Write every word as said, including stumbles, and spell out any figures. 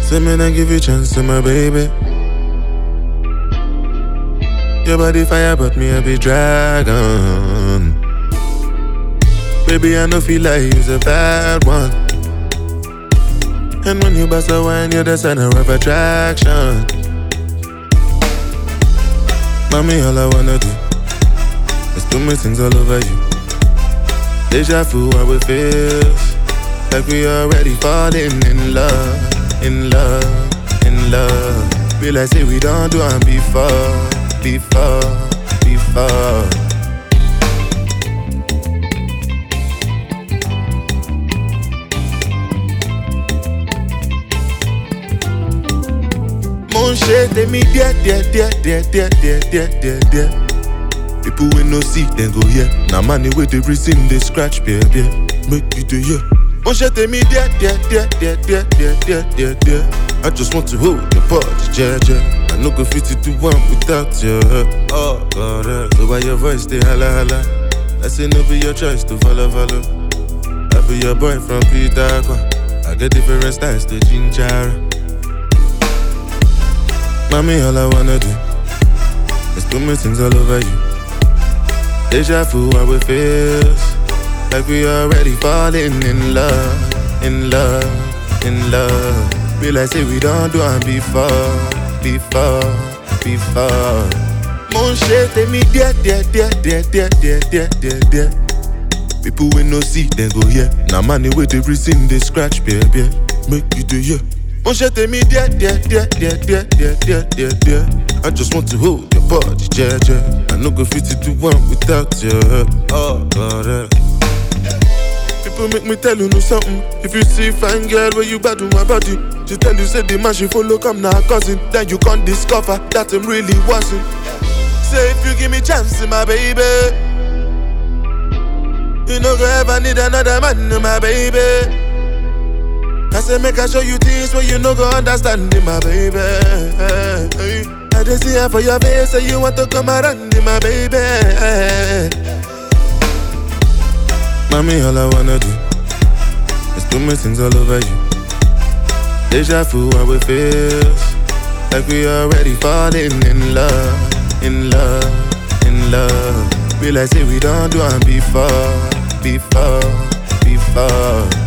Say me and give you a chance to my baby. Your body fire but me a be dragon. Baby I no feel like you's a bad one. And when you bust a wine you're the center of attraction. Mommy all I wanna do is do me things all over you. Deja vu how it feels, like we already falling in love, in love, in love. Feel like say we don't do it before, before, before. Mon shit, they me dear, dear, dear, dear, dear, dear, dear, dear, dear. People we no see, then go yeah. Now money with the reason they scratch, baby. Make you do yeah. Mon shit, they me dear, dear, dear, dear, dear, dear, dear, dear, dear. I just want to hold your body, yeah, yeah. I no go fit to do one without you. Oh God, uh. So why your voice they holla holla? I say no be your choice to follow follow. I be your boy from Peter. I get different styles to ginger. Mommy, all I wanna do is do me things all over you. Deja vu how it feels, like we already falling in love, in love, in love. Feel like say we don't do it before, before, before. Mon shit, they me dear, dear, dear, dear, dear, dear, dear, dear, dear. People we no see, then go yeah. Now money with the reason they scratch, baby. Make you do yeah. Mon shit, they me dear, dear, dear, dear, dear, dear, dear, dear, dear. I just want to hold your body, yeah, yeah. I no go fit to do one without you. Oh God, uh. People make me tell you know something. If you see fine girl where you bad with my body, she tell you say the man she follow come now cousin. Then you can't discover that him really wasn't. Say if you give me chance, my baby, you no go ever need another man, my baby. I say make I show you things where you no go understand, my baby. I just see her for your face, say you want to come around, my baby. Mommy, all I wanna do is do me things all over you. Deja vu how it feels, like we already falling in love, in love, in love. Feel like say we don't do it before, before, before.